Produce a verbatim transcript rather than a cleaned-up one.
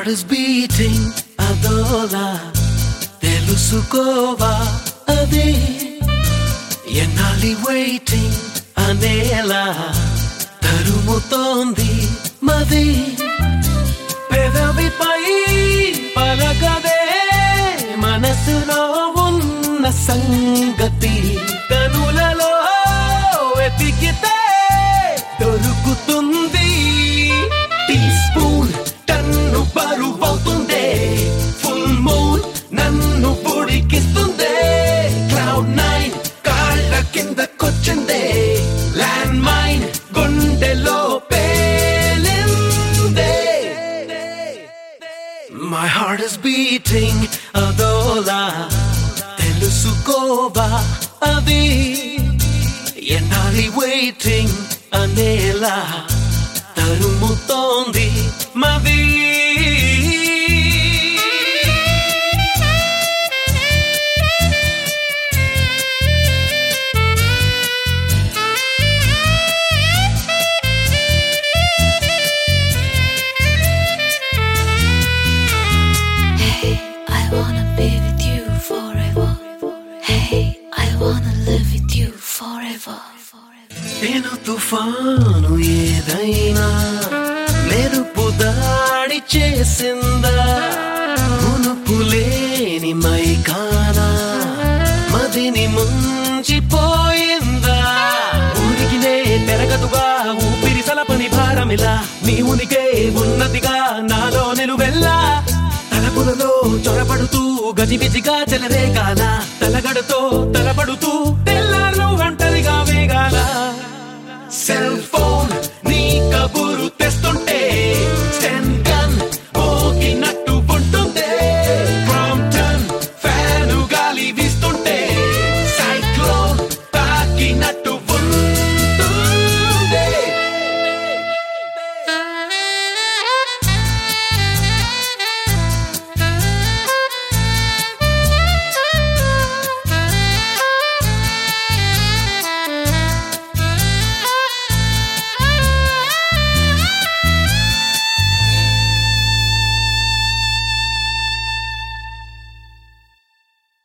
heart is beating అదోలా తెలుసుకోవా అది ఎన్నాలి waiting అనేలా తరుముతోంది మది పెదవిపై పలకదే మనసులో ఉన్న సంగతి కనులలో వెతికితే దొరుకుతుంది టీ స్పూన్ టన్ను బరువవుతుందే ఫుల్ మూన్ నన్ను పొడికిస్తుందే క్లౌడ్ నైన్ కాళ్ళ కిందకొచ్చిందే ల్యాండ్ మైన్ గుండెలో పేలిందే My heart is beating అదోలా తెలుసుకోవా అది ఎన్నాలి waiting అనేలా తరుముతోంది మది నేను తుఫాను ఏదైనా మెరుపు దాడి చేసిందా మునుపులేని మైకానా మదిని ముంచిపోయిందా ఊరికినే పెరగదుగా ఊపిరి సలపని భారమిలా నీ ఉనికే ఉన్నతిగా నాలో నిలువెల్లా తలపులలో చొరబడుతూ గజిబిజిగా చెలరేగాల తలగడతో తలపడుతూ తెల్లారు ఒంటరిగా వేగాల సెల్ఫ్